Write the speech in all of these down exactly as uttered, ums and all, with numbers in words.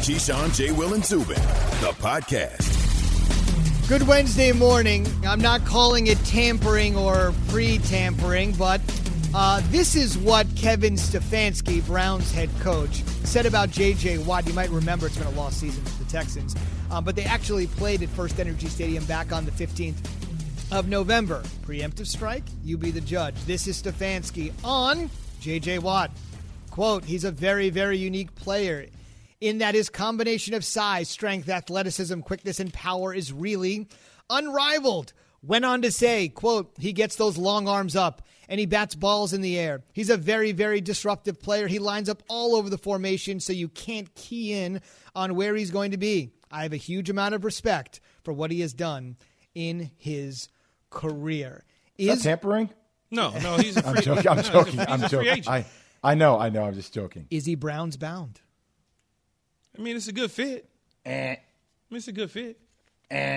Keyshawn, J. Will, and Zubin, the podcast. Good Wednesday morning. I'm not calling it tampering or pre-tampering, but uh, this is what Kevin Stefanski, Browns head coach, said about J J. Watt. You might remember it's been a lost season for the Texans, um, but they actually played at First Energy Stadium back on the fifteenth of November. Preemptive strike? You be the judge. This is Stefanski on J J. Watt. Quote, he's a very, very unique player in that his combination of size, strength, athleticism, quickness, and power is really unrivaled. Went on to say, quote, he gets those long arms up and he bats balls in the air. He's a very, very disruptive player. He lines up all over the formation so you can't key in on where he's going to be. I have a huge amount of respect for what he has done in his career. Is, is that tampering? No, no, he's a free, I'm joking. I'm no, joking. He's a, he's I'm a free joking. agent. I, I know, I know. I'm just joking. Is he Browns bound? I mean, it's a good fit. Eh. I mean, it's a good fit. Eh.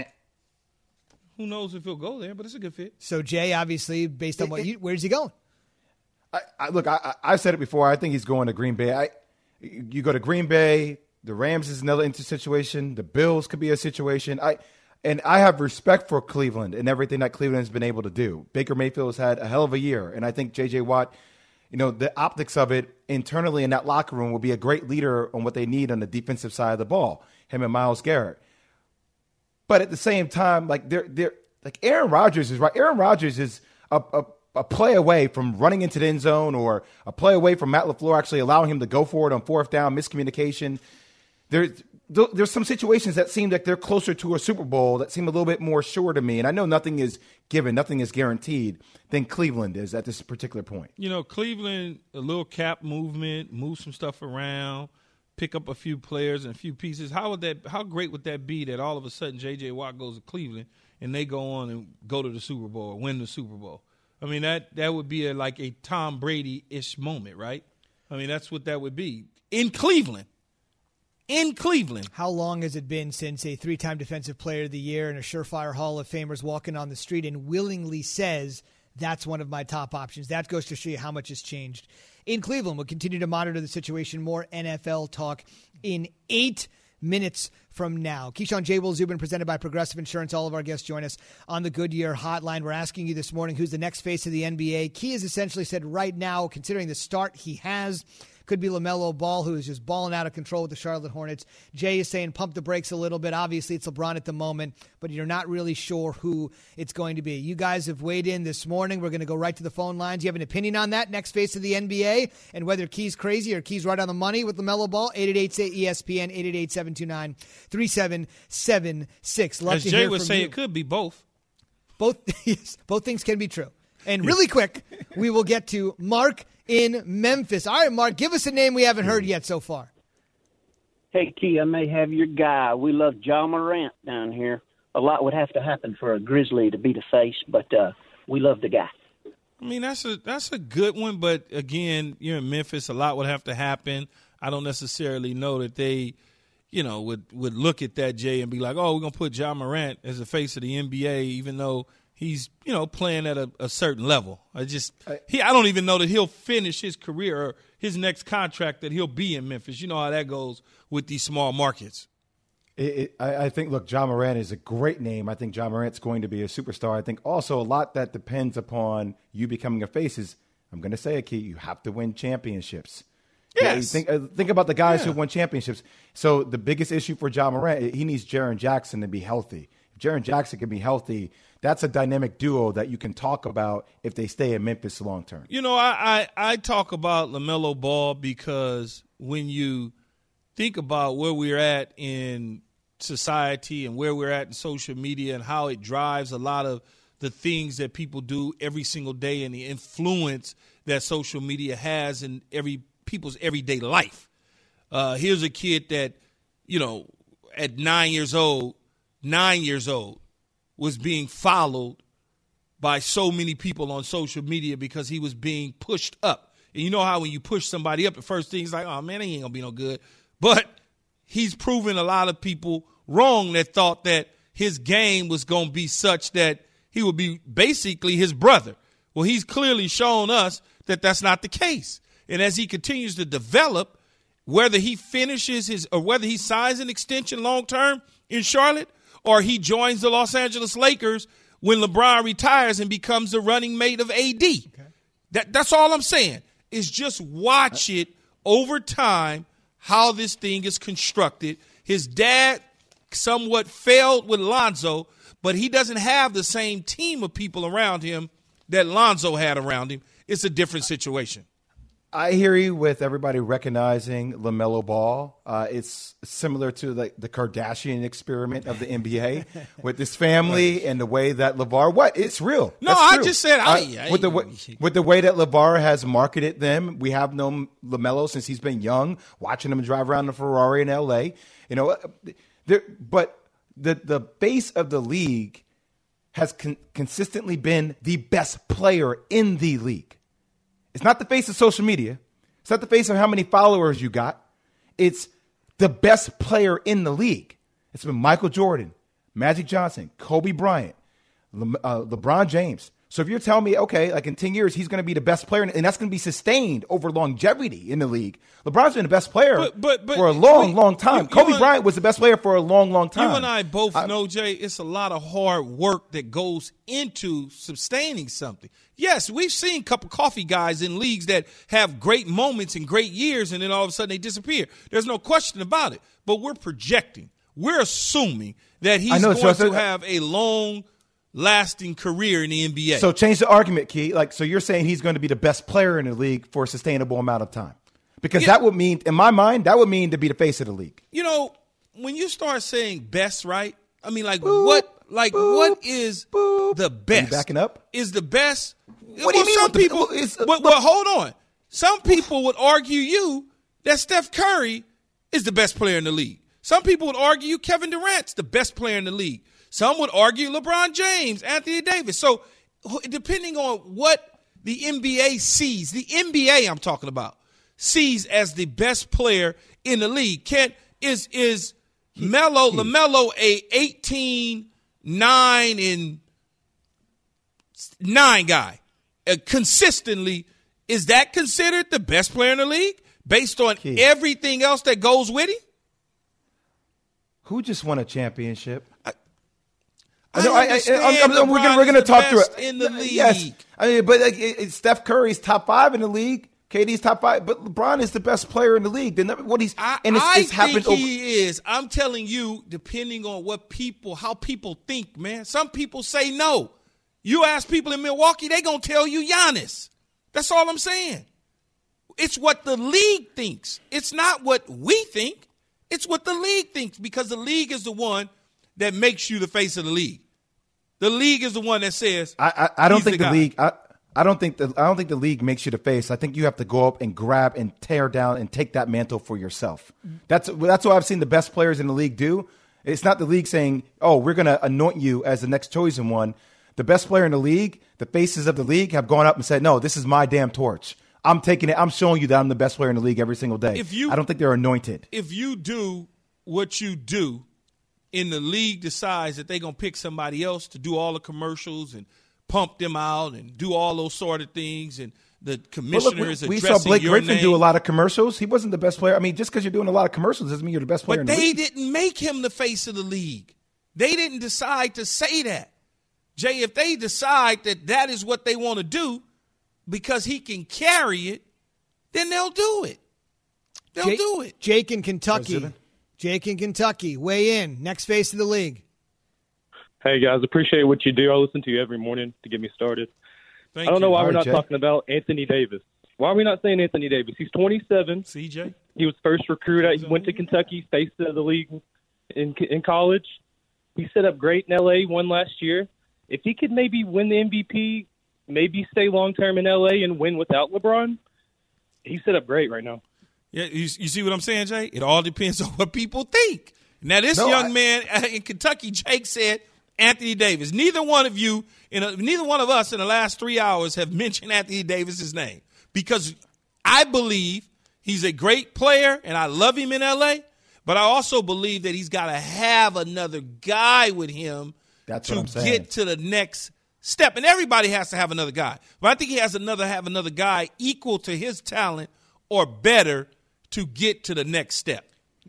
Who knows if he'll go there, but it's a good fit. So, Jay, obviously, based on what you, where's he going? I, I, look, I, I said it before. I think he's going to Green Bay. I, you go to Green Bay, the Rams is another inter situation. The Bills could be a situation. I and I have respect for Cleveland and everything that Cleveland has been able to do. Baker Mayfield has had a hell of a year, and I think J J. Watt, you know, the optics of it internally in that locker room will be a great leader on what they need on the defensive side of the ball, him and Myles Garrett. But at the same time, like they're they're like Aaron Rodgers is right. Aaron Rodgers is a, a, a play away from running into the end zone, or a play away from Matt LaFleur actually allowing him to go for it on fourth down, miscommunication. There's there's some situations that seem like they're closer to a Super Bowl that seem a little bit more sure to me. And I know nothing is given, nothing is guaranteed than Cleveland is at this particular point. You know, Cleveland, a little cap movement, move some stuff around, pick up a few players and a few pieces. How would that? How great would that be that all of a sudden J J. Watt goes to Cleveland and they go on and go to the Super Bowl or win the Super Bowl? I mean, that that would be a, like a Tom Brady-ish moment, right? I mean, that's what that would be in Cleveland. In Cleveland. How long has it been since a three-time Defensive Player of the Year and a surefire Hall of Famer's walking on the street and willingly says, that's one of my top options? That goes to show you how much has changed in Cleveland. We'll continue to monitor the situation. More N F L talk in eight minutes from now. Keyshawn, J. Will, Zubin, presented by Progressive Insurance. All of our guests join us on the Goodyear Hotline. We're asking you this morning, who's the next face of the N B A? Key has essentially said right now, considering the start he has, could be LaMelo Ball, who is just balling out of control with the Charlotte Hornets. Jay is saying pump the brakes a little bit. Obviously, it's LeBron at the moment, but you're not really sure who it's going to be. You guys have weighed in this morning. We're going to go right to the phone lines. You have an opinion on that, next face of the N B A, and whether Key's crazy or Key's right on the money with LaMelo Ball? eight eight eight, say E S P N, eight eight eight, seven two nine, three seven seven six. Love As to Jay hear would from say, you. it could be both. Both, yes, both things can be true. And really quick, we will get to Mark in Memphis. All right, Mark, give us a name we haven't heard yet so far. Hey, Key, I may have your guy. We love Ja Morant down here. A lot would have to happen for a Grizzly to be the face, but uh, we love the guy. I mean, that's a that's a good one, but again, you're in Memphis. A lot would have to happen. I don't necessarily know that they, you know, would, would look at that, Jay, and be like, oh, we're going to put Ja Morant as the face of the N B A, even though he's, you know, playing at a, a certain level. I just he I don't even know that he'll finish his career or his next contract that he'll be in Memphis. You know how that goes with these small markets. It, it, I, I think, look, Ja Morant is a great name. I think Ja Morant's going to be a superstar. I think also a lot that depends upon you becoming a face is, I'm going to say it, Key, you have to win championships. Yes. Yeah, think, uh, think about the guys yeah. who won championships. So the biggest issue for Ja Morant, he needs Jaren Jackson to be healthy. If Jaren Jackson can be healthy, that's a dynamic duo that you can talk about if they stay in Memphis long term. You know, I, I, I talk about LaMelo Ball because when you think about where we're at in society and where we're at in social media and how it drives a lot of the things that people do every single day and the influence that social media has in every people's everyday life. Uh, here's a kid that, you know, at nine years old, nine years old, was being followed by so many people on social media because he was being pushed up. And you know how when you push somebody up, the first thing is like, oh, man, he ain't going to be no good. But he's proven a lot of people wrong that thought that his game was going to be such that he would be basically his brother. Well, he's clearly shown us that that's not the case. And as he continues to develop whether he finishes his or whether he signs an extension long term in Charlotte or he joins the Los Angeles Lakers when LeBron retires and becomes the running mate of A D. Okay. That, that's all I'm saying is just watch it over time how this thing is constructed. His dad somewhat failed with Lonzo, but he doesn't have the same team of people around him that Lonzo had around him. It's a different situation. I hear you with everybody recognizing LaMelo Ball. Uh, it's similar to the, the Kardashian experiment of the N B A with this family and the way that LeVar. What? It's real. No, That's I true. just said I, uh, I with the way, with the way that LeVar has marketed them. We have known LaMelo since he's been young, watching him drive around the Ferrari in L A. You know, there, but the the base of the league has con- consistently been the best player in the league. It's not the face of social media. It's not the face of how many followers you got. It's the best player in the league. It's been Michael Jordan, Magic Johnson, Kobe Bryant, Le- uh, LeBron James. So if you're telling me, okay, like in ten years, he's going to be the best player, and that's going to be sustained over longevity in the league. LeBron's been the best player but, but, but, for a long, we, long time. You, Kobe you Bryant was the best player for a long, long time. You and I both I, know, Jay, it's a lot of hard work that goes into sustaining something. Yes, we've seen cup of coffee guys in leagues that have great moments and great years, and then all of a sudden they disappear. There's no question about it. But we're projecting. We're assuming that he's know, going so, to have a long lasting career in the N B A. So change the argument, Key. Like, so you're saying he's going to be the best player in the league for a sustainable amount of time? Because yeah. that would mean, in my mind, that would mean to be the face of the league. You know, when you start saying best, right? I mean, like boop, what? Like boop, what is boop. the best? Are you backing up? Is the best? What well, do you mean? Some The, people. is, but, but hold on. Some people would argue you that Steph Curry is the best player in the league. Some people would argue Kevin Durant's the best player in the league. Some would argue LeBron James, Anthony Davis. So depending on what the N B A sees, the N B A I'm talking about, sees as the best player in the league. Can is is Melo LaMelo a eighteen, nine, and nine guy? Uh, consistently, is that considered the best player in the league based on Key. everything else that goes with him? Who just won a championship? I, I know, I, I, I'm, I'm, we're going we're to talk through it. In the league. Yes. I mean, but like, it, it, Steph Curry's top five in the league. K D's top five. But LeBron is the best player in the league. Then what he's I, and it's, I it's happened think over. he is. I'm telling you, depending on what people, how people think, man. Some people say no. You ask people in Milwaukee, they going to tell you Giannis. That's all I'm saying. It's what the league thinks. It's not what we think. It's what the league thinks, because the league is the one that makes you the face of the league. The league is the one that says. I I, I don't think the, the league. I, I don't think the I don't think the league makes you the face. I think you have to go up and grab and tear down and take that mantle for yourself. That's that's what I've seen the best players in the league do. It's not the league saying, "Oh, we're going to anoint you as the next chosen one." The best player in the league, the faces of the league, have gone up and said, "No, this is my damn torch. I'm taking it. I'm showing you that I'm the best player in the league every single day." If you, I don't think they're anointed. If you do what you do, and the league decides that they're going to pick somebody else to do all the commercials and pump them out and do all those sort of things, and the commissioner look, is we, we addressing saw Blake your Griffin name. do a lot of commercials. He wasn't the best player. I mean, just because you're doing a lot of commercials doesn't mean you're the best player But in the they league. didn't make him the face of the league. They didn't decide to say that. Jay, if they decide that that is what they want to do because he can carry it, then they'll do it. They'll Jake, do it. Jake in Kentucky. President. Jake in Kentucky. Weigh in. Next face of the league. Hey, guys, appreciate what you do. I listen to you every morning to get me started. Thank I don't know you. why All we're right, not Jay. talking about Anthony Davis. Why are we not saying Anthony Davis? He's twenty-seven. C J? He was first recruit. He went to Kentucky, face of the league in in college. He set up great in L A, won last year. If he could maybe win the M V P, maybe stay long-term in L A and win without LeBron, he's set up great right now. Yeah, you, you see what I'm saying, Jay? It all depends on what people think. Now, this No, young I- man in Kentucky, Jake, said Anthony Davis. Neither one of you, in a, neither one of us in the last three hours have mentioned Anthony Davis's name, because I believe he's a great player and I love him in L A, but I also believe that he's got to have another guy with him That's to what I'm saying. get to the next step. And everybody has to have another guy. But I think he has another have another guy equal to his talent or better to get to the next step?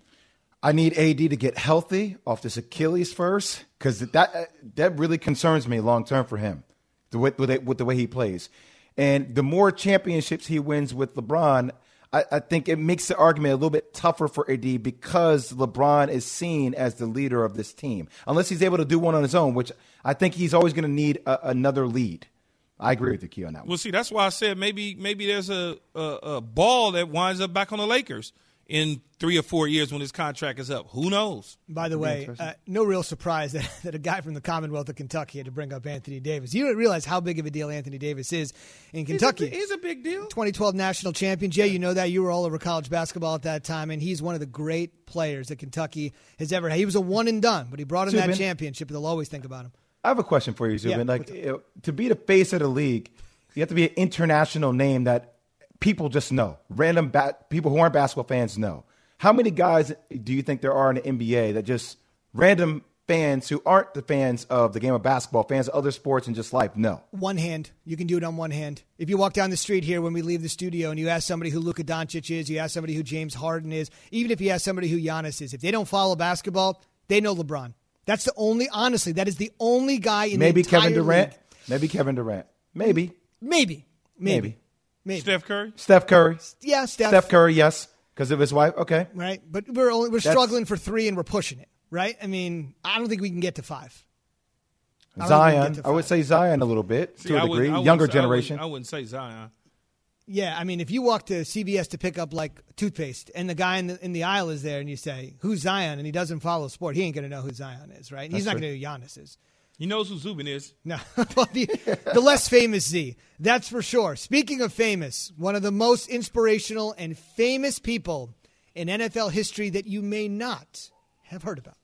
I need A D to get healthy off this Achilles first, because that that really concerns me long term for him, the way, with, with the way he plays. And the more championships he wins with LeBron, I, I think it makes the argument a little bit tougher for A D because LeBron is seen as the leader of this team. Unless he's able to do one on his own, which I think he's always going to need a, another lead. I agree with you, Key, on that one. Well, see, that's why I said maybe maybe there's a, a, a ball that winds up back on the Lakers in three or four years when his contract is up. Who knows? By the way, uh, no real surprise that, that a guy from the Commonwealth of Kentucky had to bring up Anthony Davis. You don't realize how big of a deal Anthony Davis is in Kentucky. He's a, he's a big deal. twenty twelve national champion. Jay, you know that. You were all over college basketball at that time, and he's one of the great players that Kentucky has ever had. He was a one and done, but he brought in Zubin, that championship. They'll always think about him. I have a question for you, Zubin. Yeah. Like, uh, to be the face of the league, you have to be an international name that people just know. Random ba- people who aren't basketball fans know. How many guys do you think there are in the N B A that just random fans who aren't the fans of the game of basketball, fans of other sports and just life know? One hand. You can do it on one hand. If you walk down the street here when we leave the studio and you ask somebody who Luka Doncic is, you ask somebody who James Harden is, even if you ask somebody who Giannis is, if they don't follow basketball, they know LeBron. That's the only, honestly, that is the only guy in Maybe the entire Kevin Durant. league. Maybe Kevin Durant. Maybe. Maybe. Maybe. Maybe. Maybe. Steph Curry? Steph Curry. Yeah, Steph. Steph Curry, yes, because of his wife. Okay. Right? But we're only, we're That's- struggling for three and we're pushing it, right? I mean, I don't think we can get to five. I don't think we can Zion. get to I would five. say Zion a little bit, See, to I a wouldn't- degree. I wouldn't Younger say- I wouldn't- generation. I wouldn't say Zion. Yeah, I mean, if you walk to C V S to pick up like toothpaste, and the guy in the in the aisle is there, and you say, "Who's Zion?" and he doesn't follow sport, he ain't gonna know who Zion is, right? He's not true. gonna know who Giannis is. He knows who Zubin is. No, well, the, the less famous Z, that's for sure. Speaking of famous, one of the most inspirational and famous people in N F L history that you may not have heard about.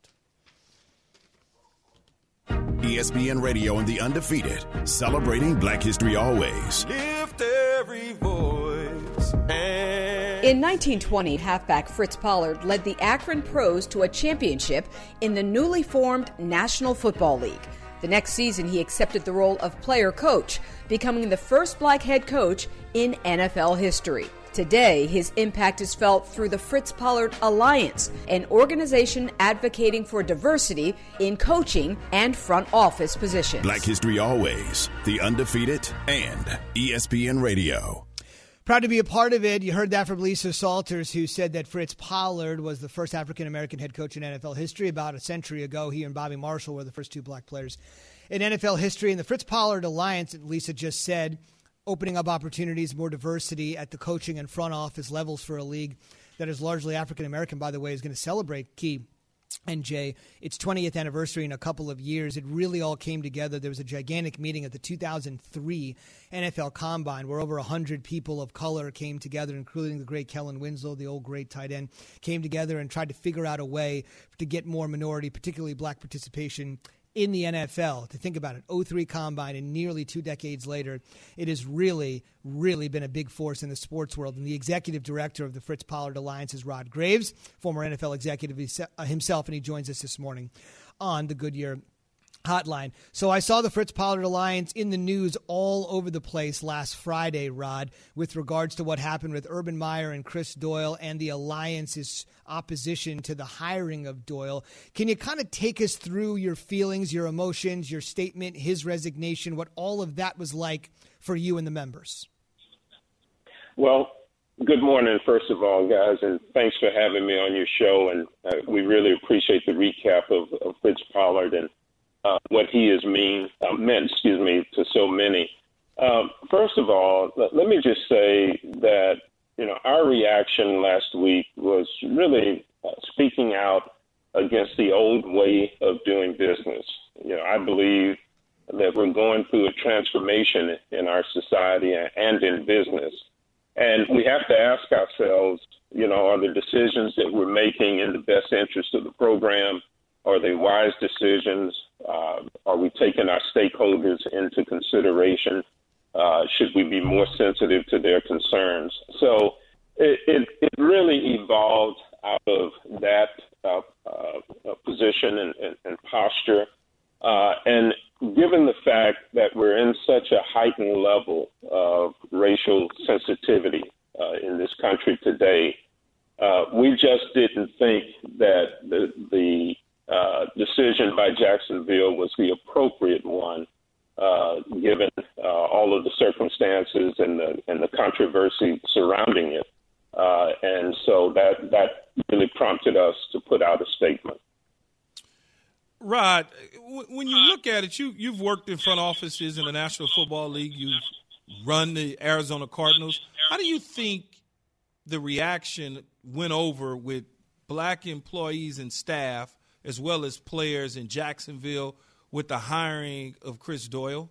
E S P N Radio and The Undefeated, celebrating Black History always. Lift every voice and In nineteen twenty, halfback Fritz Pollard led the Akron Pros to a championship in the newly formed National Football League. The next season, he accepted the role of player-coach, becoming the first black head coach in N F L history. Today, his impact is felt through the Fritz Pollard Alliance, an organization advocating for diversity in coaching and front office positions. Black History always, The Undefeated, and E S P N Radio. Proud to be a part of it. You heard that from Lisa Salters, who said that Fritz Pollard was the first African-American head coach in N F L history. About a century ago, he and Bobby Marshall were the first two black players in N F L history. And the Fritz Pollard Alliance, Lisa just said, opening up opportunities, more diversity at the coaching and front office levels for a league that is largely African-American, by the way, is going to celebrate Key and Jay, its twentieth anniversary in a couple of years. It really all came together. There was a gigantic meeting at the two thousand three N F L Combine where over one hundred people of color came together, including the great Kellen Winslow, the old great tight end, came together and tried to figure out a way to get more minority, particularly black participation in the N F L. To think about it, oh three Combine, and nearly two decades later, it has really, really been a big force in the sports world. And the executive director of the Fritz Pollard Alliance is Rod Graves, former N F L executive himself, and he joins us this morning on the Goodyear Hotline. So I saw the Fritz Pollard Alliance in the news all over the place last Friday, Rod, with regards to what happened with Urban Meyer and Chris Doyle and the Alliance's opposition to the hiring of Doyle. Can you kind of take us through your feelings, your emotions, your statement, his resignation, what all of that was like for you and the members? Well, good morning, first of all, guys, and thanks for having me on your show. And uh, we really appreciate the recap of, of Fritz Pollard and Uh, what he has mean, uh, meant, excuse me, to so many. Um, first of all, let, let me just say that, you know, our reaction last week was really uh, speaking out against the old way of doing business. You know, I believe that we're going through a transformation in our society and in business. And we have to ask ourselves, you know, are the decisions that we're making in the best interest of the program? Are they wise decisions? Uh, are we taking our stakeholders into consideration? Uh, should we be more sensitive to their concerns? So it, it, it really evolved out of that uh, uh, position and, and, and posture. Uh, and given the fact that we're in such a heightened level of racial sensitivity uh, in this country today, decision by Jacksonville was the appropriate one, uh, given uh, all of the circumstances and the and the controversy surrounding it. Uh, and so that that really prompted us to put out a statement. Rod, when you look at it, you, you've worked in front offices in the National Football League. You've run the Arizona Cardinals. How do you think the reaction went over with black employees and staff as well as players in Jacksonville with the hiring of Chris Doyle?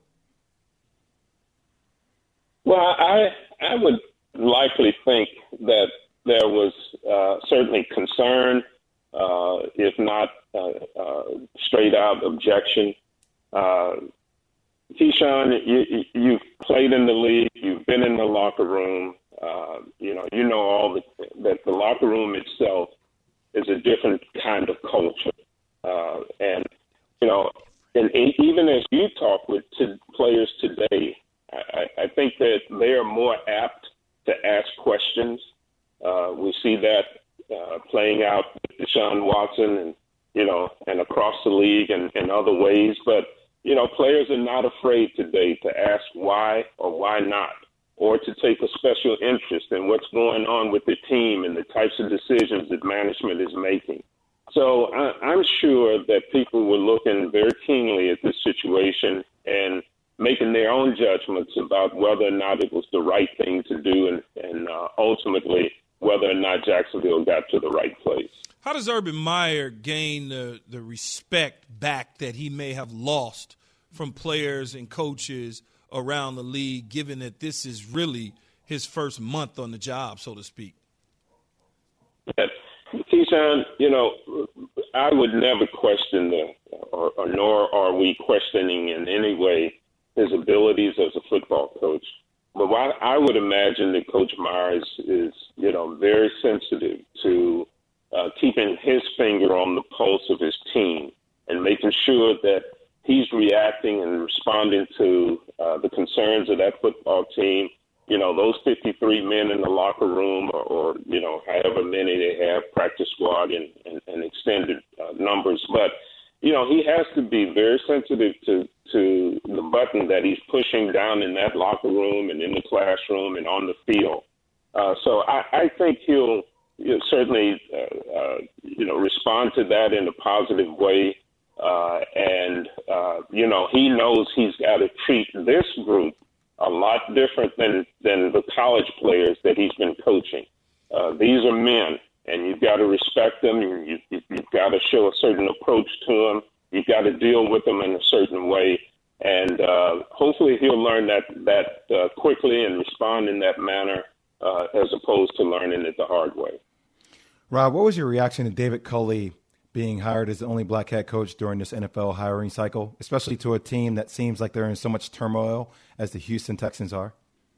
Well, I I would likely think that there was uh, certainly concern, uh, if not uh, uh, straight-out objection. Uh, Keyshawn, you, you've played in the league. You've been in the locker room. Uh, you know, you know all the, that the locker room itself is a different kind of culture. Uh, and, you know, and, and even as you talk with to players today, I, I think that they are more apt to ask questions. Uh, we see that uh, playing out with Deshaun Watson and, you know, and across the league and, and other ways. But, you know, players are not afraid today to ask why or why not, or to take a special interest in what's going on with the team and the types of decisions that management is making. So I, I'm sure that people were looking very keenly at this situation and making their own judgments about whether or not it was the right thing to do and, and uh, ultimately whether or not Jacksonville got to the right place. How does Urban Meyer gain the, the respect back that he may have lost from players and coaches around the league, given that this is really his first month on the job, so to speak? Keyshawn, you know, I would never question the, or, or nor are we questioning in any way his abilities as a football coach. But what I would imagine that Coach Myers is, you know, very sensitive to uh, keeping his finger on the pulse of his team and making sure that he's reacting and responding to uh, the concerns of that football team. You know, those fifty-three men in the locker room or, or you know, however many they have, practice squad and, and, and extended uh, numbers. But, you know, he has to be very sensitive to, to the button that he's pushing down in that locker room and in the classroom and on the field. Uh, so I, I think he'll, he'll certainly, uh, uh, you know, respond to that in a positive way. Uh, and, uh, you know, he knows he's got to treat this group a lot different than, than the college players that he's been coaching. Uh, these are men, and you've got to respect them. You, you, you've got to show a certain approach to them. You've got to deal with them in a certain way. And uh, hopefully he'll learn that, that uh, quickly and respond in that manner uh, as opposed to learning it the hard way. Rob, what was your reaction to David Culley being hired as the only black head coach during this N F L hiring cycle, especially to a team that seems like they're in so much turmoil as the Houston Texans are?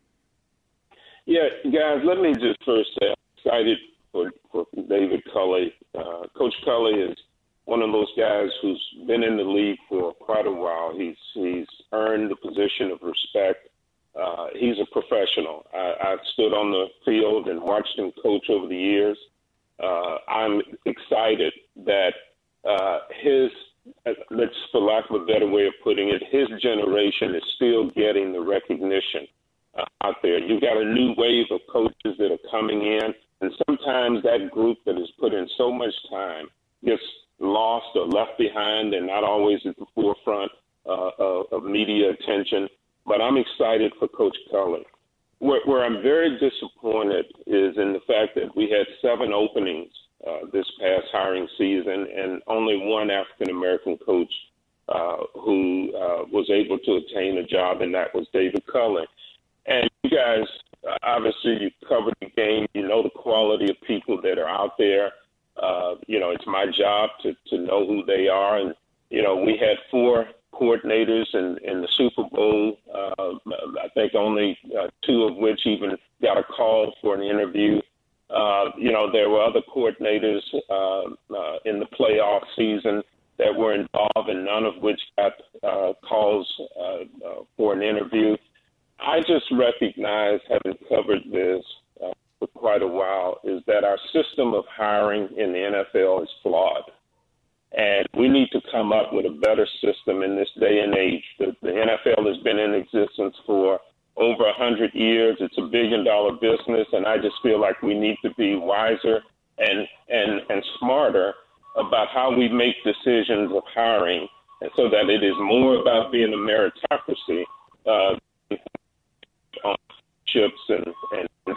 Yeah, guys, let me just first say I'm excited for, for David Culley. Uh, Coach Culley is one of those guys who's been in the league for quite a while. He's he's earned the position of respect. Uh, he's a professional. I, I've stood on the field and watched him coach over the years. Uh, I'm excited that uh, his, let's for lack of a better way of putting it, his generation is still getting the recognition uh, out there. You've got a new wave of coaches that are coming in, and sometimes that group that has put in so much time gets lost or left behind and not always at the forefront uh, of, of media attention. But I'm excited for Coach Culley. Where, where I'm very disappointed is in the fact that we had seven openings uh, this past hiring season and only one African-American coach uh, who uh, was able to attain a job, and that was David Culley. And you guys, uh, obviously, you covered the game. You know the quality of people that are out there. Uh, you know, it's my job to, to know who they are. And, you know, we had four coordinators in, in the Super Bowl, uh, I think only uh, two of which even got a call for an interview. Uh, you know, there were other coordinators uh, uh, in the playoff season that were involved, and none of which got uh, calls uh, uh, for an interview. I just recognize, having covered this uh, for quite a while, is that our system of hiring in the N F L is flawed. And we need to come up with a better system in this day and age. The, the N F L has been in existence for over one hundred years. It's a billion-dollar business, and I just feel like we need to be wiser and, and, and smarter about how we make decisions of hiring, and so that it is more about being a meritocracy uh, on chips and, and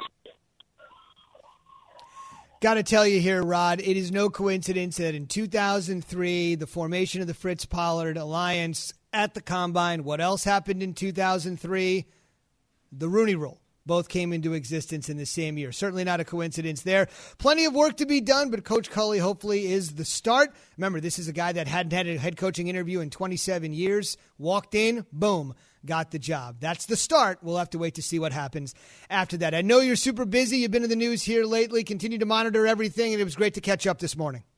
Got to tell you here, Rod, it is no coincidence that in two thousand three, the formation of the Fritz Pollard Alliance at the Combine, what else happened in two thousand three? The Rooney Rule. Both came into existence in the same year. Certainly not a coincidence there. Plenty of work to be done, but Coach Culley hopefully is the start. Remember, this is a guy that hadn't had a head coaching interview in twenty-seven years. Walked in, boom, got the job. That's the start. We'll have to wait to see what happens after that. I know you're super busy. You've been in the news here lately. Continue to monitor everything, and it was great to catch up this morning.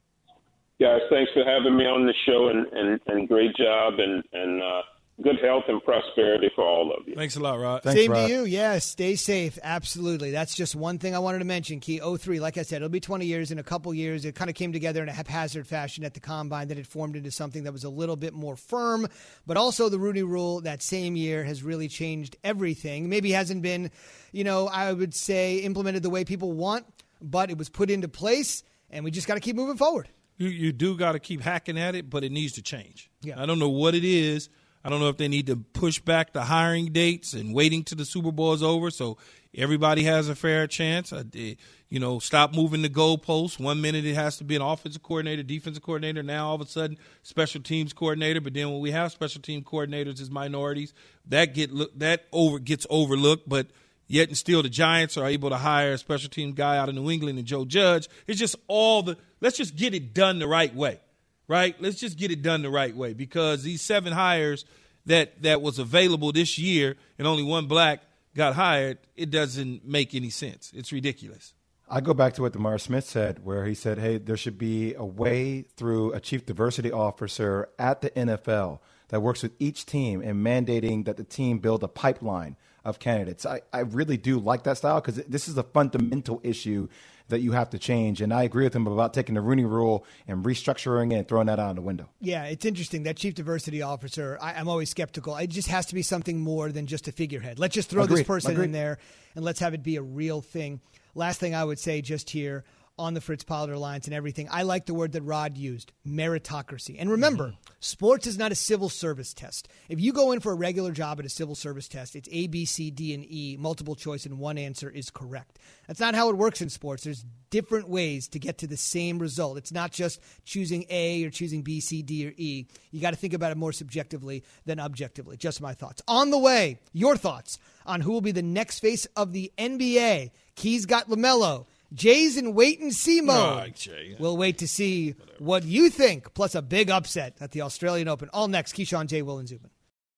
Guys, thanks for having me on the show, and, and, and great job, and, and uh, good health and prosperity for all of you. Thanks a lot, Rod. Thanks, Same Rod. to you. Yeah, stay safe. Absolutely. That's just one thing I wanted to mention. Key oh three, like I said, it'll be twenty years. In a couple years, it kind of came together in a haphazard fashion at the Combine, that it formed into something that was a little bit more firm. But also the Rooney Rule that same year has really changed everything. Maybe hasn't been, you know, I would say implemented the way people want, but it was put into place, and we just got to keep moving forward. You, you do got to keep hacking at it, but it needs to change. Yeah. I don't know what it is. I don't know if they need to push back the hiring dates and waiting till the Super Bowl is over so everybody has a fair chance. Uh, you know, stop moving the goalposts. One minute it has to be an offensive coordinator, defensive coordinator. Now all of a sudden special teams coordinator. But then when we have special team coordinators as minorities, that get that over gets overlooked. But yet and still the Giants are able to hire a special team guy out of New England and Joe Judge. It's just all the – let's just get it done the right way. Right? Let's just get it done the right way, because these seven hires that, that was available this year and only one black got hired, it doesn't make any sense. It's ridiculous. I go back to what DeMar Smith said, where he said, hey, there should be a way through a chief diversity officer at the N F L that works with each team and mandating that the team build a pipeline of candidates. I, I really do like that style, because this is a fundamental issue that you have to change. And I agree with him about taking the Rooney Rule and restructuring it and throwing that out the window. Yeah, it's interesting. That chief diversity officer, I, I'm always skeptical. It just has to be something more than just a figurehead. Let's just throw Agreed. this person Agreed. in there and let's have it be a real thing. Last thing I would say just here on the Fritz Pollard Alliance and everything, I like the word that Rod used, meritocracy. And remember, mm-hmm. sports is not a civil service test. If you go in for a regular job at a civil service test, it's A, B, C, D, and E, multiple choice, and one answer is correct. That's not how it works in sports. There's different ways to get to the same result. It's not just choosing A or choosing B, C, D, or E. You got to think about it more subjectively than objectively. Just my thoughts. On the way, your thoughts on who will be the next face of the N B A. Key's got LaMelo. Jay's in wait-and-see mode. Oh, we'll wait to see Whatever. what you think, plus a big upset at the Australian Open. All next, Keyshawn, Jay, Will, and Zubin.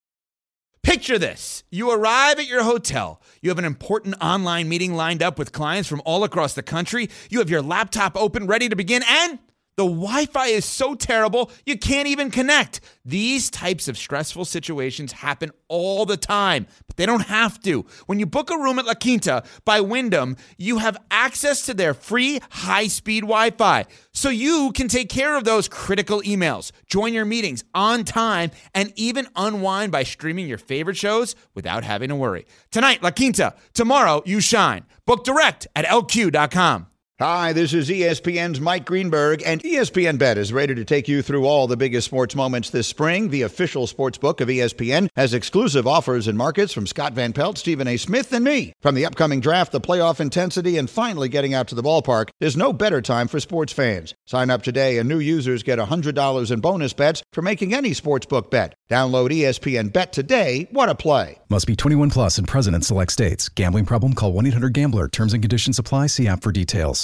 Picture this. You arrive at your hotel. You have an important online meeting lined up with clients from all across the country. You have your laptop open, ready to begin, and the Wi-Fi is so terrible, you can't even connect. These types of stressful situations happen all the time, but they don't have to. When you book a room at La Quinta by Wyndham, you have access to their free high-speed Wi-Fi, so you can take care of those critical emails, join your meetings on time, and even unwind by streaming your favorite shows without having to worry. Tonight, La Quinta. Tomorrow, you shine. Book direct at L Q dot com. Hi, this is E S P N's Mike Greenberg, and E S P N Bet is ready to take you through all the biggest sports moments this spring. The official sports book of E S P N has exclusive offers and markets from Scott Van Pelt, Stephen A. Smith, and me. From the upcoming draft, the playoff intensity, and finally getting out to the ballpark, there's no better time for sports fans. Sign up today, and new users get one hundred dollars in bonus bets for making any sportsbook bet. Download E S P N Bet today. What a play. Must be twenty-one plus and present in select states. Gambling problem? Call one eight hundred gambler. Terms and conditions apply. See app for details.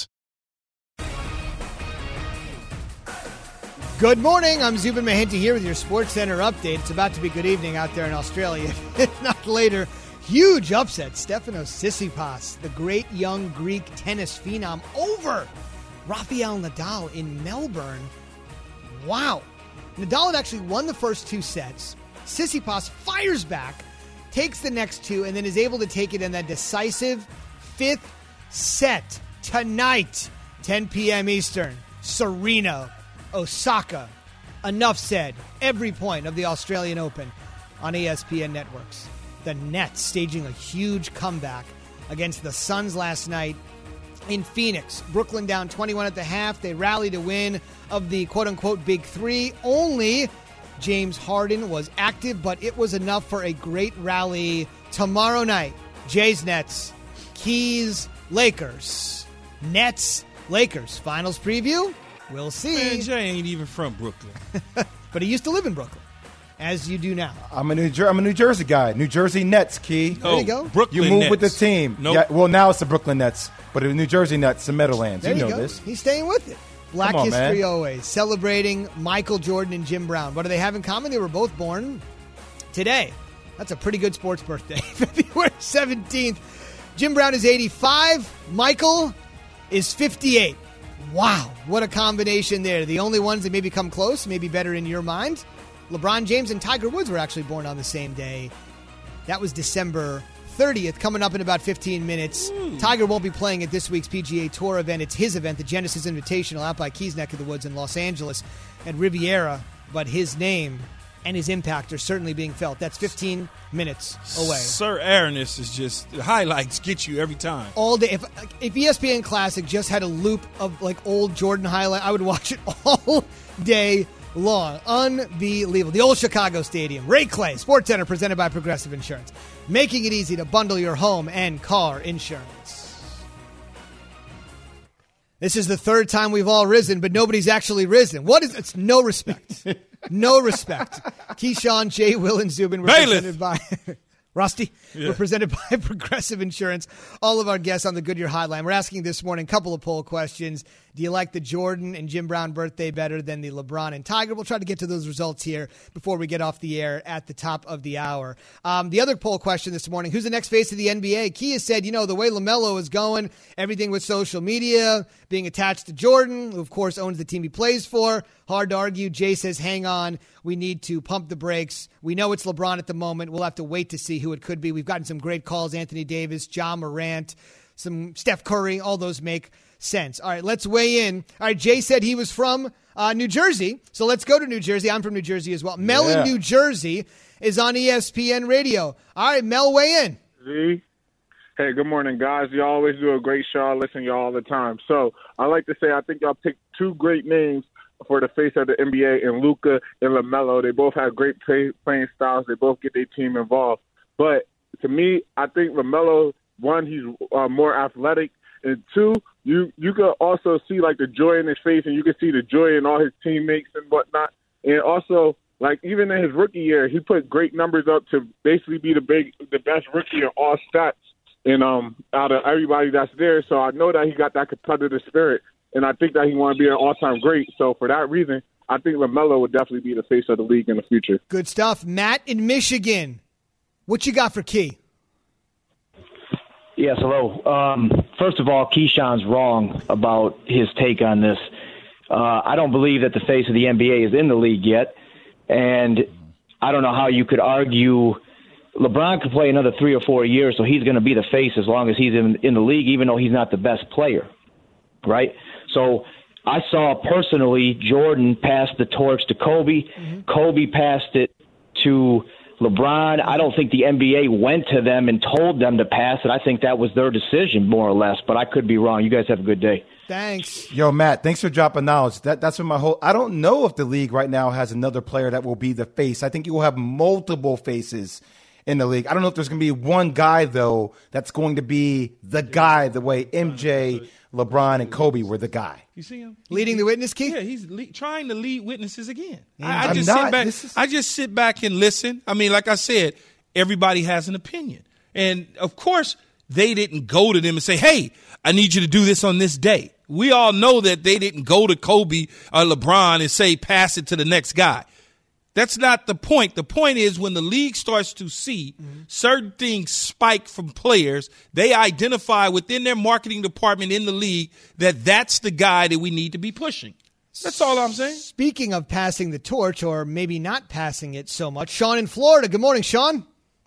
Good morning. I'm Zubin Mehenti here with your Sports Center update. It's about to be good evening out there in Australia. If not later, huge upset. Stefanos Tsitsipas, the great young Greek tennis phenom, over Rafael Nadal in Melbourne. Wow. Nadal had actually won the first two sets. Tsitsipas fires back, takes the next two, and then is able to take it in that decisive fifth set tonight, ten p.m. Eastern. Serena, Osaka, Enough said. Every point of the Australian Open on E S P N networks. The Nets staging a huge comeback against the Suns last night in Phoenix. Brooklyn down twenty-one at the half. They rallied a win of the quote-unquote Big Three. Only James Harden was active, but it was enough for a great rally tomorrow night. Jays Nets, Keys Lakers. Nets Lakers. Finals preview? We'll see. Man, Jay ain't even from Brooklyn. But he used to live in Brooklyn, as you do now. I'm a New Jer- I'm a New Jersey guy. New Jersey Nets, Key. There you go. Brooklyn You move Nets. with the team. Nope. Yeah, well, now it's the Brooklyn Nets, but the New Jersey Nets, the Meadowlands. There you you know go. this. He's staying with it. Black Come on, History man. always. Celebrating Michael Jordan and Jim Brown. What do they have in common? They were both born today. That's a pretty good sports birthday. February seventeenth. Jim Brown is eighty-five. Michael is fifty-eight. Wow. What a combination there. The only ones that maybe come close, maybe better in your mind. LeBron James and Tiger Woods were actually born on the same day. That was December thirtieth, coming up in about fifteen minutes. Ooh. Tiger won't be playing at this week's P G A Tour event. It's his event, the Genesis Invitational, out by Keys Neck of the Woods in Los Angeles at Riviera. But his name and his impact are certainly being felt. That's fifteen minutes away. Sir Aaroness is just, the highlights get you every time. All day. If, if E S P N Classic just had a loop of like old Jordan highlight, I would watch it all day long. Unbelievable. The old Chicago Stadium. Ray Clay, Sports Center, presented by Progressive Insurance. Making it easy to bundle your home and car insurance. This is the third time we've all risen, but nobody's actually risen. What is it's no respect. No respect. Keyshawn, Jay, Will, and Zubin were presented by Rusty. Yeah. We're presented by Progressive Insurance. All of our guests on the Goodyear Hotline. We're asking this morning a couple of poll questions. Do you like the Jordan and Jim Brown birthday better than the LeBron and Tiger? We'll try to get to those results here before we get off the air at the top of the hour. Um, the other poll question this morning, who's the next face of the N B A? Kia said, you know, the way LaMelo is going, everything with social media, being attached to Jordan, who, of course, owns the team he plays for. Hard to argue. Jay says, hang on. We need to pump the brakes. We know it's LeBron at the moment. We'll have to wait to see who it could be. We've gotten some great calls. Anthony Davis, Ja Morant, some Steph Curry. All those make sense. All right, let's weigh in. All right, Jay said he was from uh, New Jersey, so let's go to New Jersey. I'm from New Jersey as well. Mel Yeah. in New Jersey is on E S P N Radio. All right, Mel, weigh in. Z. Hey, good morning, guys. Y'all always do a great show. I listen to y'all all the time. So I like to say I think y'all picked two great names for the face of the N B A in Luka and LaMelo. They both have great play, playing styles. They both get their team involved. But to me, I think LaMelo, one, he's uh, more athletic. And two, you you could also see like the joy in his face, and you can see the joy in all his teammates and whatnot. And also, like even in his rookie year, he put great numbers up to basically be the big, the best rookie in all stats, and um out of everybody that's there. So I know that he got that competitive spirit, and I think that he want to be an all-time great. So for that reason, I think LaMelo would definitely be the face of the league in the future. Good stuff. Matt in Michigan, what you got for Key? Yes, hello. Um, first of all, Keyshawn's wrong about his take on this. Uh, I don't believe that the face of the N B A is in the league yet, and I don't know how you could argue LeBron could play another three or four years, so he's going to be the face as long as he's in, in the league, even though he's not the best player, right? So I saw personally Jordan pass the torch to Kobe. Mm-hmm. Kobe passed it to LeBron. I don't think the N B A went to them and told them to pass it. I think that was their decision, more or less, but I could be wrong. You guys have a good day. Thanks. Yo, Matt, thanks for dropping knowledge. That That's what my whole – I don't know if the league right now has another player that will be the face. I think you will have multiple faces in the league. I don't know if there's going to be one guy, though, that's going to be the guy the way M J, LeBron, and Kobe were the guy. You see him? Leading the witness, Keith? Yeah, he's le- trying to lead witnesses again. Yeah, I, I I'm just not. sit back. This is- I just sit back and listen. I mean, like I said, everybody has an opinion, and of course, they didn't go to them and say, "Hey, I need you to do this on this day." We all know that they didn't go to Kobe or LeBron and say, "Pass it to the next guy." That's not the point. The point is when the league starts to see mm-hmm. certain things spike from players, they identify within their marketing department in the league that that's the guy that we need to be pushing. That's all I'm saying. Speaking of passing the torch, or maybe not passing it so much, Sean in Florida. Good morning, Sean.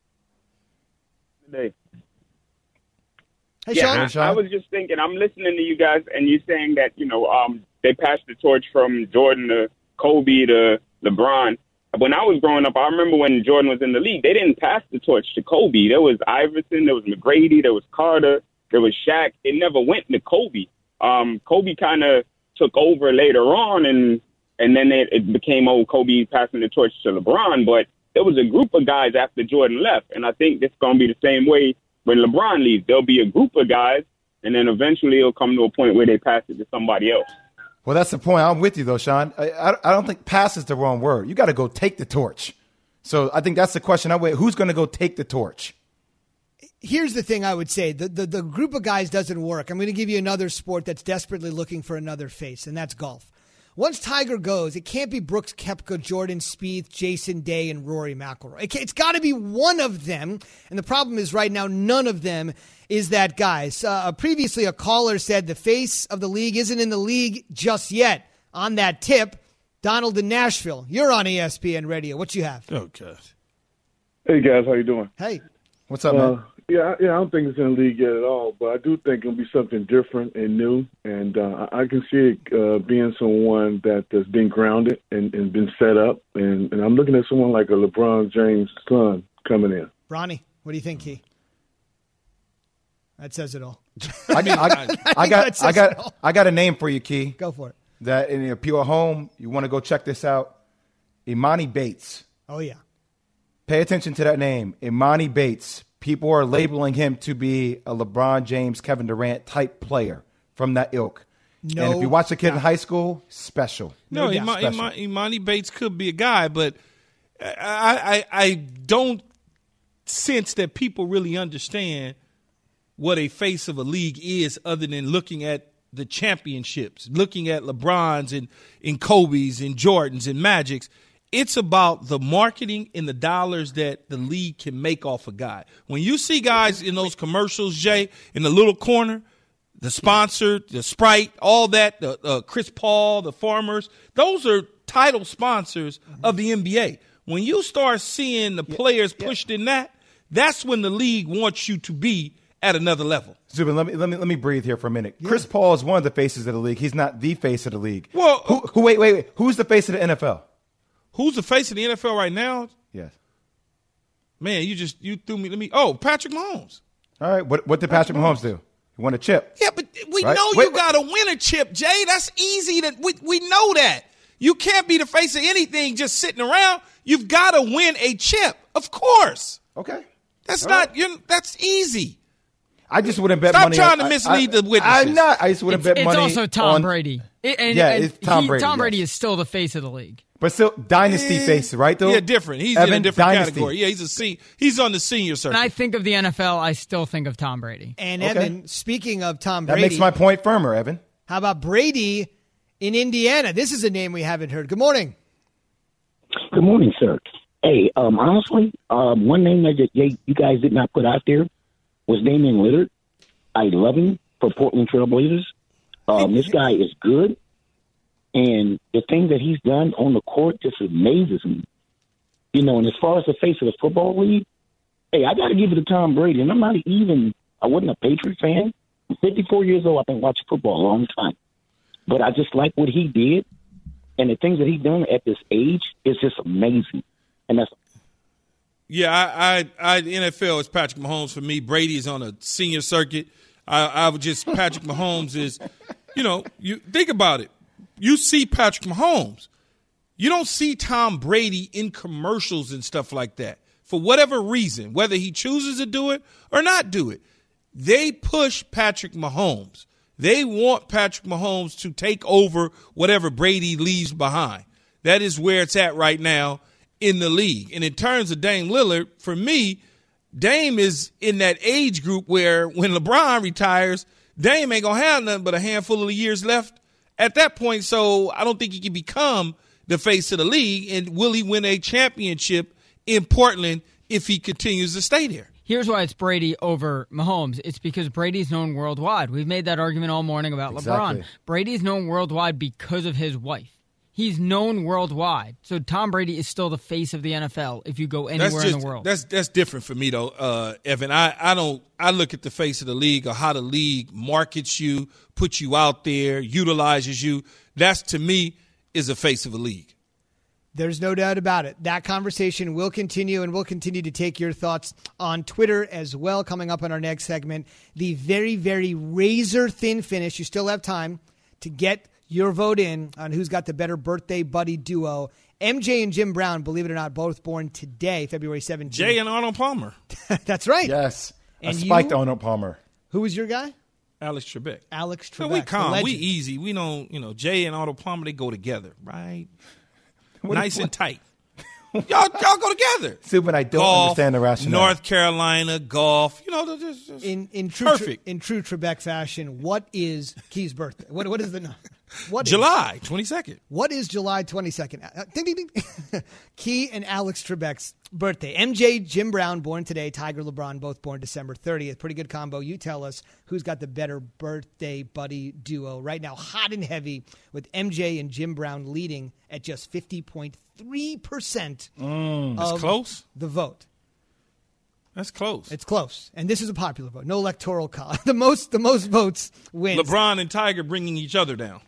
Hey, hey yeah, Sean. I, Hey, Sean. I was just thinking, I'm listening to you guys, and you're saying that, you know, um, they passed the torch from Jordan to Kobe to LeBron. When I was growing up, I remember when Jordan was in the league, they didn't pass the torch to Kobe. There was Iverson, there was McGrady, there was Carter, there was Shaq. It never went to Kobe. Um, Kobe kind of took over later on, and and then it, it became, oh, Kobe passing the torch to LeBron. But there was a group of guys after Jordan left, and I think it's going to be the same way when LeBron leaves. There'll be a group of guys, and then eventually it'll come to a point where they pass it to somebody else. Well, that's the point. I'm with you, though, Sean. I, I, I don't think pass is the wrong word. You got to go take the torch. So I think that's the question. I wait. Who's going to go take the torch? Here's the thing I would say. The, the, the group of guys doesn't work. I'm going to give you another sport that's desperately looking for another face, and that's golf. Once Tiger goes, it can't be Brooks Koepka, Jordan Spieth, Jason Day, and Rory McIlroy. It it's got to be one of them, and the problem is right now none of them is that guy. Uh, previously, a caller said the face of the league isn't in the league just yet. On that tip, Donald in Nashville, you're on E S P N Radio. What you have? Oh, God. Hey, guys, how you doing? Hey. What's up, uh, man? Yeah, yeah, I don't think it's in the league yet at all, but I do think it'll be something different and new, and uh, I can see it uh, being someone that has been grounded and, and been set up, and, and I'm looking at someone like a LeBron James' son coming in. Ronnie, what do you think, Key? That says it all. I, I, I, I got, I got, I got a name for you, Key. Go for it. That in if you're at home, you want to go check this out. Imani Bates. Oh yeah. Pay attention to that name, Imani Bates. People are labeling him to be a LeBron James, Kevin Durant type player from that ilk. No, and if you watch the kid in high school, special. No, no Ima, special. Ima, Imani Bates could be a guy, but I, I, I don't sense that people really understand what a face of a league is other than looking at the championships, looking at LeBrons and, and Kobe's and Jordans and Magics. It's about the marketing and the dollars that the league can make off a guy. When you see guys in those commercials, Jay, in the little corner, the sponsor, the Sprite, all that, the uh, Chris Paul, the Farmers, those are title sponsors of the N B A. When you start seeing the players yeah, yeah. pushed in that, that's when the league wants you to be at another level. Zubin, let me let me let me breathe here for a minute. Yeah. Chris Paul is one of the faces of the league. He's not the face of the league. Well, who, who wait, wait, wait. Who's the face of the N F L? Who's the face of the N F L right now? Yes. Man, you just you threw me. Let me. Oh, Patrick Mahomes. All right. What what did Patrick, Patrick Mahomes do? He won a chip. Yeah, but we right? know wait, you got to win a chip, Jay. That's easy. To we we know that. You can't be the face of anything just sitting around. You've got to win a chip, of course. Okay. That's All not. right. You're, that's easy. I just wouldn't bet Stop money. Stop trying on, to mislead I, I, the witnesses. I'm not. I just wouldn't it's, bet money. It's also Tom on, Brady. It, and, yeah, and it's Tom he, Brady. Tom Brady yes. is still the face of the league. But still, dynasty eh, face, right? Though. Yeah, different. He's Evan, in a different dynasty. category. Yeah, he's a se- He's on the senior circuit. When I think of the N F L, I still think of Tom Brady. And okay. Evan, speaking of Tom that Brady, makes my point firmer, Evan. How about Brady in Indiana? This is a name we haven't heard. Good morning. Good morning, sir. Hey, um, honestly, um, one name that you guys did not put out there was Damian Lillard. I love him for Portland Trail Blazers. Um, this guy is good, and the things that he's done on the court just amazes me. You know, and as far as the face of the football league, hey, I got to give it to Tom Brady. And I'm not even, I wasn't a Patriot fan. I'm fifty-four years old. I've been watching football a long time. But I just like what he did, and the things that he's done at this age is just amazing. And that's Yeah, I, I, I, N F L is Patrick Mahomes for me. Brady is on a senior circuit. I, I would just Patrick Mahomes is, you know, you think about it. You see Patrick Mahomes, you don't see Tom Brady in commercials and stuff like that for whatever reason, whether he chooses to do it or not do it. They push Patrick Mahomes. They want Patrick Mahomes to take over whatever Brady leaves behind. That is where it's at right now in the league. And in terms of Dame Lillard, for me, Dame is in that age group where when LeBron retires, Dame ain't going to have nothing but a handful of years left at that point. So I don't think he can become the face of the league. And will he win a championship in Portland if he continues to stay there? Here's why it's Brady over Mahomes. It's because Brady's known worldwide. We've made that argument all morning about exactly. LeBron. Brady's known worldwide because of his wife. He's known worldwide. So Tom Brady is still the face of the N F L if you go anywhere that's just, in the world. That's that's different for me though, uh, Evan. I, I don't I look at the face of the league or how the league markets you, puts you out there, utilizes you. That's to me is a face of a league. There's no doubt about it. That conversation will continue, and we'll continue to take your thoughts on Twitter as well. Coming up in our next segment, the very, very razor-thin finish. You still have time to get your vote in on who's got the better birthday buddy duo. M J and Jim Brown, believe it or not, both born today, February seventeenth. Jay and Arnold Palmer. That's right. Yes. And I spiked you? Arnold Palmer. Who was your guy? Alex Trebek. Alex So Trebek. we the calm. We legend. easy. We don't, you know, Jay and Arnold Palmer, they go together, right? What- nice what- and tight. y'all, y'all go together. Subin, I don't golf, understand the rationale. North Carolina, golf. You know, they're just, just In in true perfect. in true Trebek fashion, what is Key's birthday? What what is the what is- July twenty-second. What is July twenty-second? Uh, ding, ding, ding. Key and Alex Trebek's birthday. M J, Jim Brown, born today. Tiger, LeBron, both born December thirtieth. Pretty good combo. You tell us who's got the better birthday buddy duo. Right now, hot and heavy with M J and Jim Brown leading at just fifty point three percent Mm, that's of close. the vote. That's close. It's close. And this is a popular vote. No electoral college. The most, the most votes wins. LeBron and Tiger bringing each other down.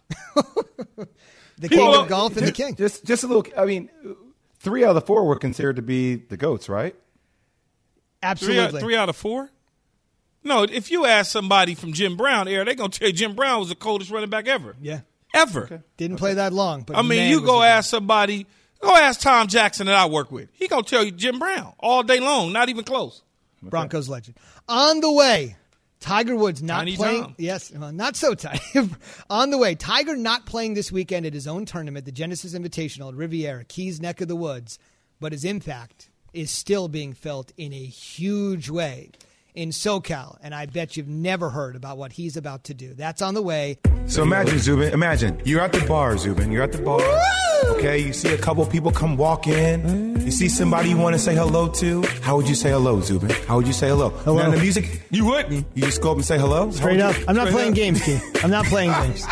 The king Well, of golf and just, the king. Just, just a little. I mean, three out of the four were considered to be the GOATs, right? Absolutely. Three out, three out of four? No, if you ask somebody from Jim Brown era, they're going to tell you Jim Brown was the coldest running back ever. Yeah. Ever. Okay. Didn't play that long. But I mean, man, you was go he ask somebody, go ask Tom Jackson that I work with. He going to tell you Jim Brown all day long, not even close. good. Broncos legend. On the way, Tiger Woods not Tiny playing. Tom. Yes, well, not so tiny. On the way, Tiger not playing this weekend at his own tournament, the Genesis Invitational at Riviera, Keys neck of the woods, but his impact is still being felt in a huge way in SoCal, and I bet you've never heard about what he's about to do. That's on the way. So imagine, Zubin, imagine, you're at the bar, Zubin, you're at the bar, okay, you see a couple people come walk in, you see somebody you want to say hello to, how would you say hello, Zubin? How would you say hello? Hello. Now, the music, you wouldn't, you just go up and say hello? Straight How up. would you- I'm not straight playing up? games, Key. I'm not playing games.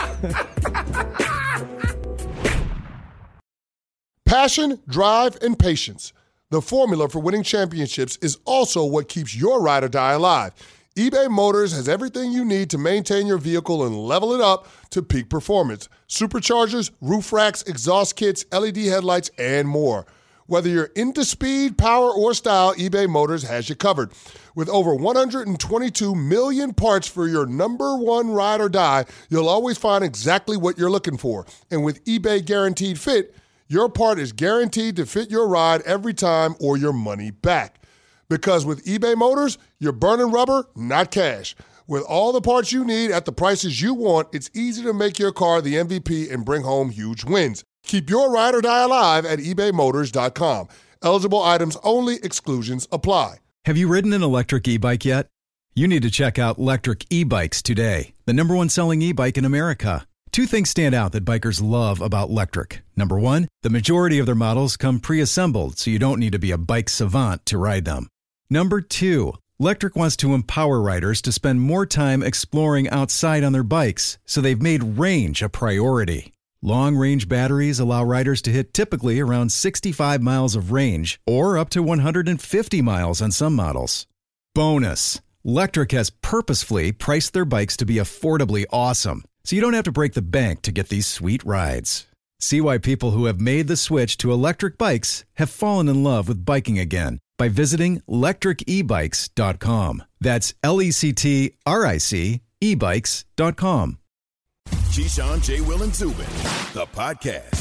Passion, drive, and patience. The formula for winning championships is also what keeps your ride or die alive. eBay Motors has everything you need to maintain your vehicle and level it up to peak performance. Superchargers, roof racks, exhaust kits, L E D headlights, and more. Whether you're into speed, power, or style, eBay Motors has you covered. With over one hundred twenty-two million parts for your number one ride or die, you'll always find exactly what you're looking for. And with eBay Guaranteed Fit, your part is guaranteed to fit your ride every time or your money back. Because with eBay Motors, you're burning rubber, not cash. With all the parts you need at the prices you want, it's easy to make your car the M V P and bring home huge wins. Keep your ride or die alive at ebay motors dot com. Eligible items only. Exclusions apply. Have you ridden an electric e-bike yet? You need to check out Lectric E-Bikes today, the number one selling e-bike in America. Two things stand out that bikers love about Lectric. Number one, the majority of their models come pre-assembled, so you don't need to be a bike savant to ride them. Number two, Lectric wants to empower riders to spend more time exploring outside on their bikes, so they've made range a priority. Long-range batteries allow riders to hit typically around sixty-five miles of range, or up to one hundred fifty miles on some models. Bonus, Lectric has purposefully priced their bikes to be affordably awesome, so you don't have to break the bank to get these sweet rides. See why people who have made the switch to electric bikes have fallen in love with biking again by visiting lectric e bikes dot com. That's L E C T R I C e bikes dot com. Keyshawn, J. Will, and Zubin, the podcast.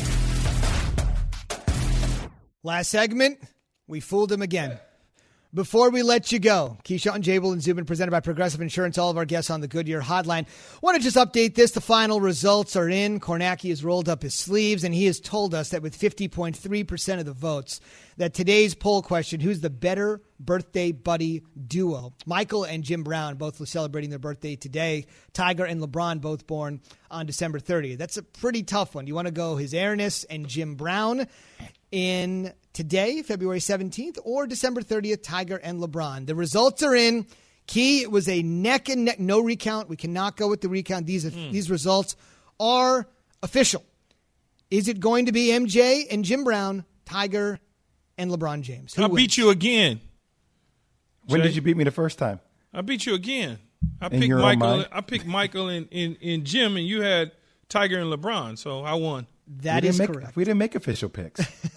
Last segment, we fooled him again. Before we let you go, Keyshawn, J. Will, and Zubin, presented by Progressive Insurance, all of our guests on the Goodyear Hotline. Want to just update this. The final results are in. Kornacki has rolled up his sleeves, and he has told us that with fifty point three percent of the votes, that today's poll question, who's the better birthday buddy duo? Michael and Jim Brown, both celebrating their birthday today. Tiger and LeBron, both born on December thirtieth. That's a pretty tough one. You want to go his airness and Jim Brown in today, February seventeenth, or December thirtieth, Tiger and LeBron. The results are in. Key, it was a neck and neck, no recount. We cannot go with the recount. These, mm. these results are official. Is it going to be M J and Jim Brown, Tiger and LeBron James? Who I wins? beat you again. When Jay? did you beat me the first time? I beat you again. I In picked your own Michael. mind? I picked Michael and, and, and Jim, and you had Tiger and LeBron, so I won. That is make, correct. We didn't make official picks.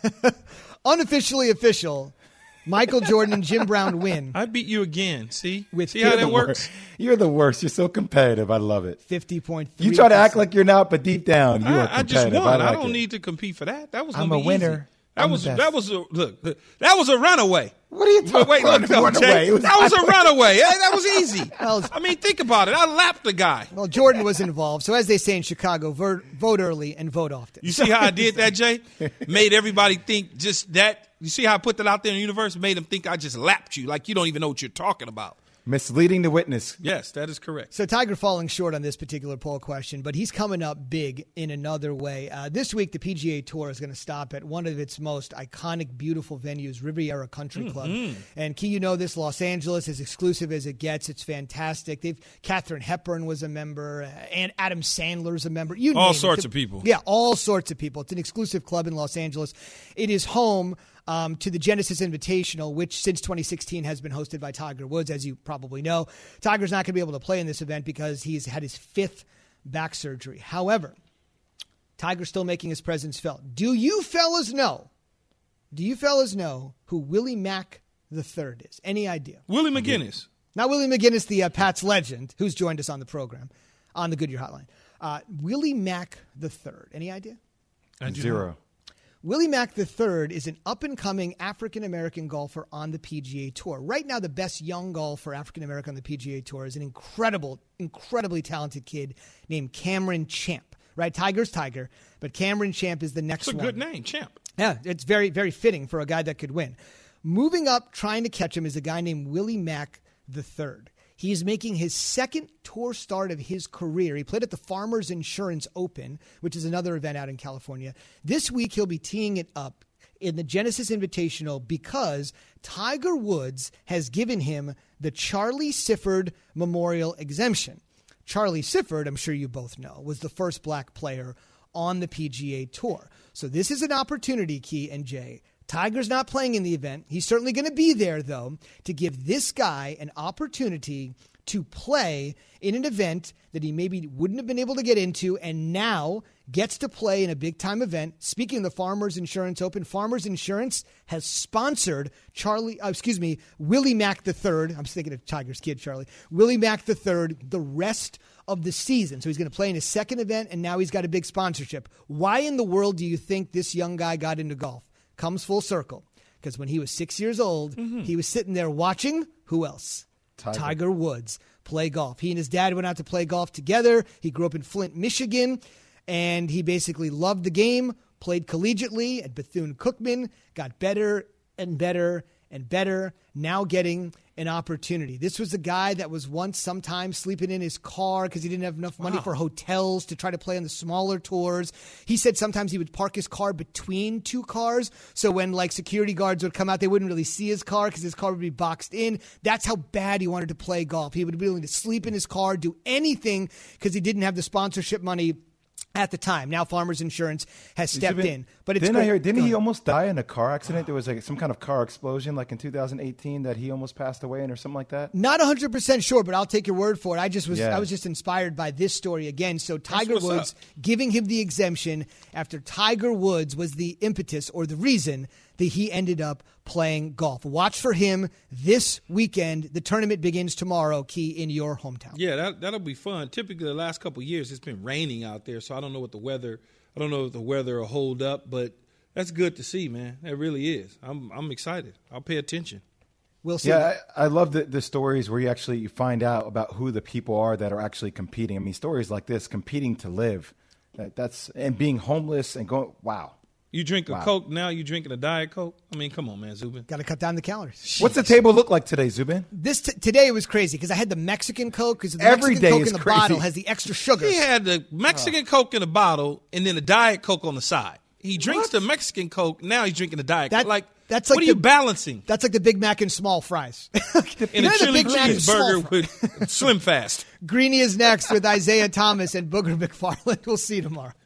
Unofficially official. Michael Jordan and Jim Brown win. I beat you again. See? With See how that works? Worst. You're the worst. You're so competitive. I love it. fifty point three. You try to act like you're not, but deep down, you I, are I just competitive. won. I, I like don't it. need to compete for that. That was I'm gonna a be winner. easy. That I'm was the that best. was a look. That was a runaway. What are you talking Wait, about? look, no, Runaway. Jay, It was that was my a point. runaway. That that was easy. I mean, think about it. I lapped the guy. Well, Jordan was involved. So as they say in Chicago, vote, vote early and vote often. You see how I did that, Jay? Made everybody think just that. You see how I put that out there in the universe? Made them think I just lapped you, like you don't even know what you're talking about. Misleading the witness. Yes, that is correct. So Tiger falling short on this particular poll question, but he's coming up big in another way. Uh, this week, the P G A Tour is going to stop at one of its most iconic, beautiful venues, Riviera Country Club. Mm-hmm. And Key, you know this, Los Angeles, as exclusive as it gets. It's fantastic. They've Katharine Hepburn was a member, uh, and Adam Sandler's a member. You All name sorts it. of people. Yeah, all sorts of people. It's an exclusive club in Los Angeles. It is home Um, to the Genesis Invitational, which since twenty sixteen has been hosted by Tiger Woods, as you probably know. Tiger's not going to be able to play in this event because he's had his fifth back surgery. However, Tiger's still making his presence felt. Do you fellas know, do you fellas know who Willie Mack the third is? Any idea? Willie McGinnis. Not Willie McGinnis, the uh, Pats legend, who's joined us on the program, on the Goodyear Hotline. Uh, Willie Mack the third. Any idea? I do Zero. not. Willie Mack the third is an up-and-coming African-American golfer on the P G A Tour. Right now, the best young golfer African-American on the P G A Tour is an incredible, incredibly talented kid named Cameron Champ. Right? Tiger's Tiger, but Cameron Champ is the next It's a one. good name, Champ. Yeah, it's very, very fitting for a guy that could win. Moving up, trying to catch him, is a guy named Willie Mack the third. He is making his second tour start of his career. He played at the Farmers Insurance Open, which is another event out in California. This week, he'll be teeing it up in the Genesis Invitational because Tiger Woods has given him the Charlie Sifford Memorial Exemption. Charlie Sifford, I'm sure you both know, was the first black player on the P G A Tour. So this is an opportunity, Key and Jay. Tiger's not playing in the event. He's certainly going to be there, though, to give this guy an opportunity to play in an event that he maybe wouldn't have been able to get into and now gets to play in a big-time event. Speaking of the Farmers Insurance Open, Farmers Insurance has sponsored Charlie, uh, excuse me, Willie Mack the third. I'm thinking of Tiger's kid, Charlie. Willie Mack the third, the rest of the season. So he's going to play in his second event, and now he's got a big sponsorship. Why in the world do you think this young guy got into golf? Comes full circle. Because when he was six years old, mm-hmm. he was sitting there watching, who else? Tiger. Tiger Woods play golf. He and his dad went out to play golf together. He grew up in Flint, Michigan, and he basically loved the game, played collegiately at Bethune-Cookman, got better and better and better, now getting an opportunity. This was a guy that was once sometimes sleeping in his car because he didn't have enough money wow. for hotels to try to play on the smaller tours. He said sometimes he would park his car between two cars, so when like security guards would come out, they wouldn't really see his car because his car would be boxed in. That's how bad he wanted to play golf. He would be willing to sleep in his car, do anything because he didn't have the sponsorship money at the time. Now Farmers Insurance has stepped been, in. But it's didn't great. I hear, didn't he almost die in a car accident? There was like some kind of car explosion like in two thousand eighteen that he almost passed away in or something like that? Not one hundred percent sure, but I'll take your word for it. I just was yeah. I was just inspired by this story again. So Tiger what's Woods up. giving him the exemption after Tiger Woods was the impetus or the reason that he ended up playing golf. Watch for him this weekend. The tournament begins tomorrow, Key, in your hometown. Yeah, that, that'll be fun. Typically, the last couple of years, it's been raining out there, so I don't know what the weather I don't know if the weather will hold up, but that's good to see, man. It really is. I'm I'm excited. I'll pay attention. We'll see. Yeah, I, I love the, the stories where you actually you find out about who the people are that are actually competing. I mean, stories like this, competing to live, that, that's and being homeless and going, wow. You drink a wow. Coke, now you drinking a Diet Coke? I mean, come on, man, Zubin. Got to cut down the calories. What's the table look like today, Zubin? This t- Today it was crazy because I had the Mexican Coke because the Every Mexican day Coke is in the crazy. bottle has the extra sugar. He had the Mexican oh. Coke in a bottle and then a Diet Coke on the side. He drinks What? the Mexican Coke, now he's drinking the Diet That- Coke. Like, that's like what are the- you balancing? That's like the Big Mac and small fries. In a chili cheeseburger with Slim Fast. Greeny is next with Isaiah Thomas and Booger McFarland. We'll see you tomorrow.